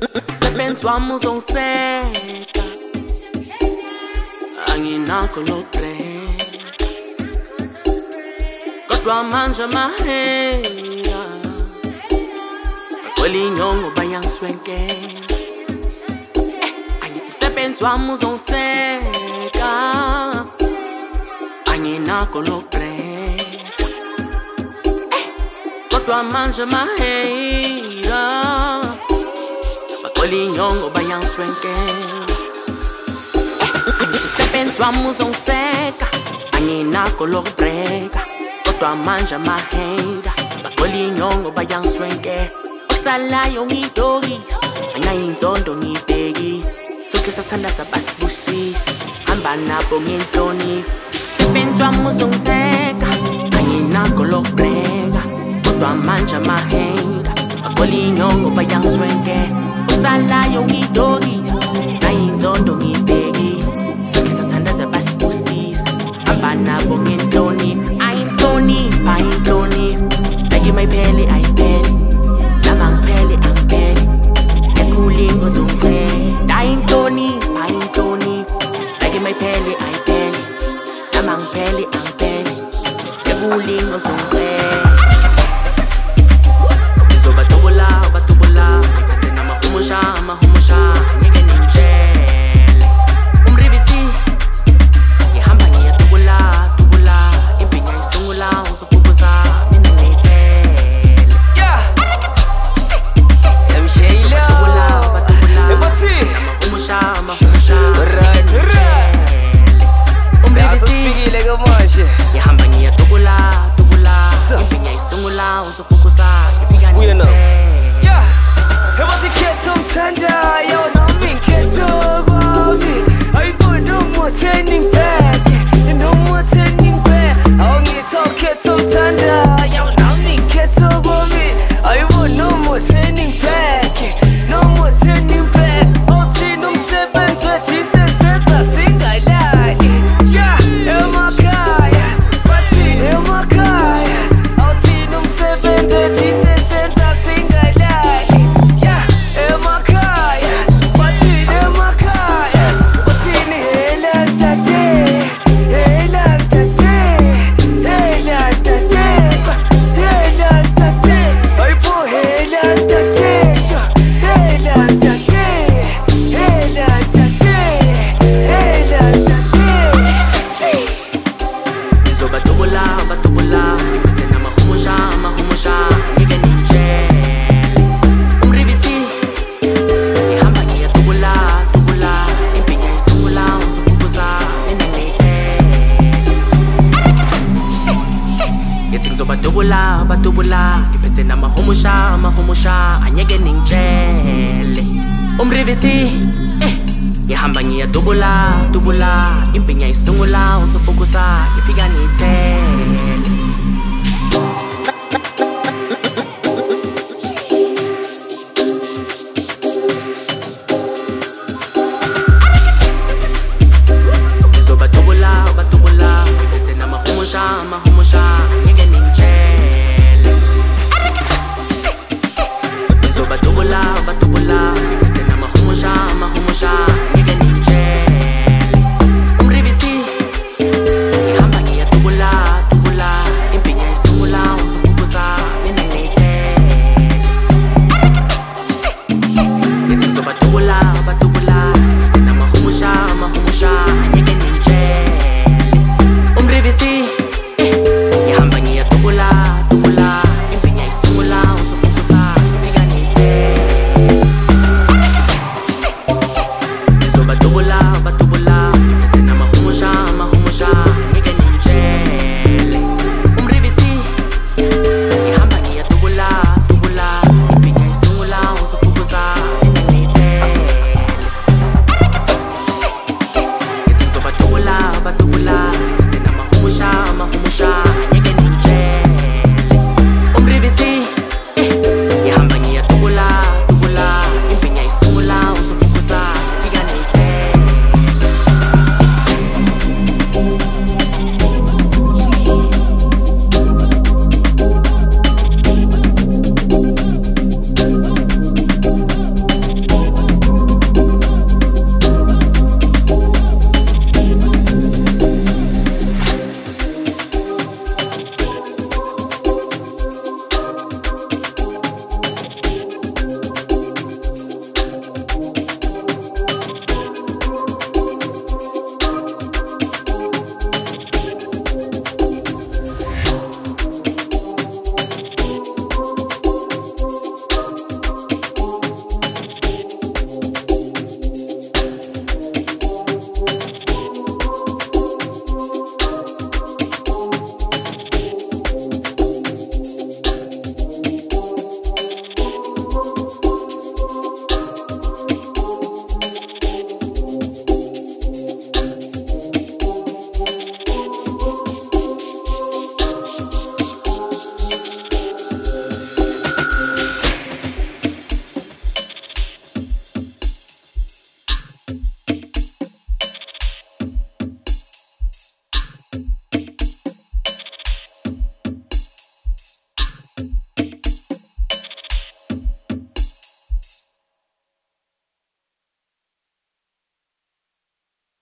Sebenzi wami uzongiseka, anginakho lokubreka, kodwa manje maheya bagcwele inyongo bayangiswenkela. Angithi sebenzi wami uzongiseka, anginakho lokubreka, kodwa manje maheya bagcwele inyongo bayangiswenkela. Sebenzi wami uzongiseka, anginakho lokubreka, kodwa manje maheya bagcwele inyongo bayangiswenkela. Okusalayo ngidokisa, angayinzondo ngibheki, sonke sathandaza basibusisa, hamba nabo ngenhlonipho. Sebenzi wami uzongiseka, anginakho lokubreka, kodwa manje maheya bagcwele inyongo bayangiswenkela. Okusalayo ngidokisa, angayinzondo ngibheki, sonke sathandaza basibusisa, hamba nabo ngenhlonipho. Ayinhlonipho, ayinhlonipho, beke mayiphele ayiphele, lama ngiphele angiphele, ekulingo zongiphele. Ayinhlonipho, ayinhlonipho, beke mayiphele ayiphele, lama ngiphele angiphele, ekulingo zongiphele. Ngizobatubula, batubula, ngiphethe namahumusha, amahumusha, ngeke ningitshele. Umrivithi ngihamba ngiyatubula, tubula, impinya isungula uzofukuza mina ngiyithele. Ngizobatubula, batubula, namahumusha, amahumusha, ngeke ningitshele. Umrivithi ngihamba ngiyatubula, tubula, impinya isungula uzofukuza ngifika ngiyithele. Ngizobatubula, batubula, ngiphethe namahumusha, amahumusha, angeke ningitshele. Umrivithi ngihamba ngiyatubula, tubula, impinya isungula uzofukuza ngifika ngiyithele.